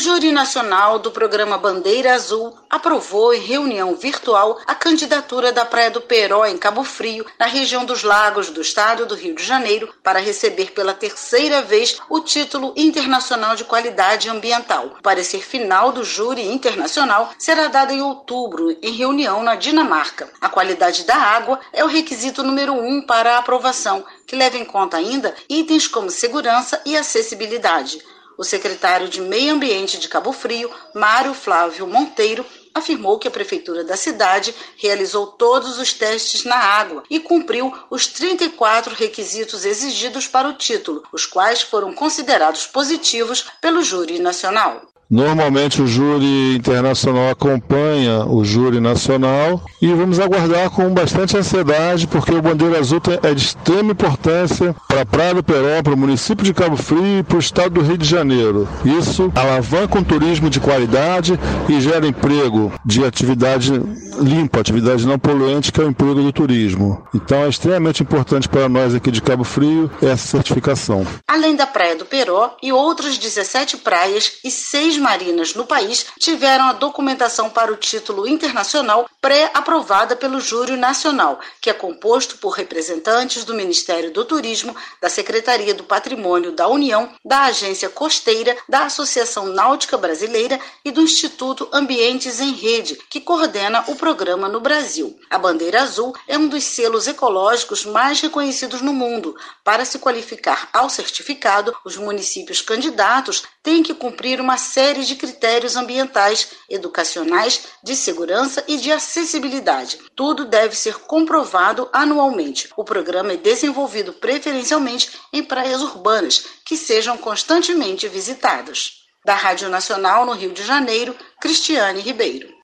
Júri Nacional do Programa Bandeira Azul aprovou em reunião virtual a candidatura da Praia do Peró, em Cabo Frio, na região dos Lagos do estado do Rio de Janeiro, para receber pela terceira vez o título internacional de qualidade ambiental. O parecer final do júri internacional será dado em outubro, em reunião na Dinamarca. A qualidade da água é o requisito número 1 para a aprovação, que leva em conta ainda itens como segurança e acessibilidade. O secretário de Meio Ambiente de Cabo Frio, Mário Flávio Monteiro, afirmou que a prefeitura da cidade realizou todos os testes na água e cumpriu os 34 requisitos exigidos para o título, os quais foram considerados positivos pelo júri nacional. Normalmente o júri internacional acompanha o júri nacional e vamos aguardar com bastante ansiedade, porque o Bandeira Azul é de extrema importância para a Praia do Peró, para o município de Cabo Frio e para o estado do Rio de Janeiro. Isso alavanca um turismo de qualidade e gera emprego de atividade limpa, atividade não poluente, que é o emprego do turismo. Então é extremamente importante para nós aqui de Cabo Frio essa certificação. Além da Praia do Peró e outras 17 praias e 6 marinas no país tiveram a documentação para o título internacional pré-aprovada pelo Júri Nacional, que é composto por representantes do Ministério do Turismo, da Secretaria do Patrimônio da União, da Agência Costeira, da Associação Náutica Brasileira e do Instituto Ambientes em Rede, que coordena o programa no Brasil. A Bandeira Azul é um dos selos ecológicos mais reconhecidos no mundo. Para se qualificar ao certificado, os municípios candidatos têm que cumprir uma série de critérios ambientais, educacionais, de segurança e de acessibilidade. Tudo deve ser comprovado anualmente. O programa é desenvolvido preferencialmente em praias urbanas, que sejam constantemente visitadas. Da Rádio Nacional no Rio de Janeiro, Cristiane Ribeiro.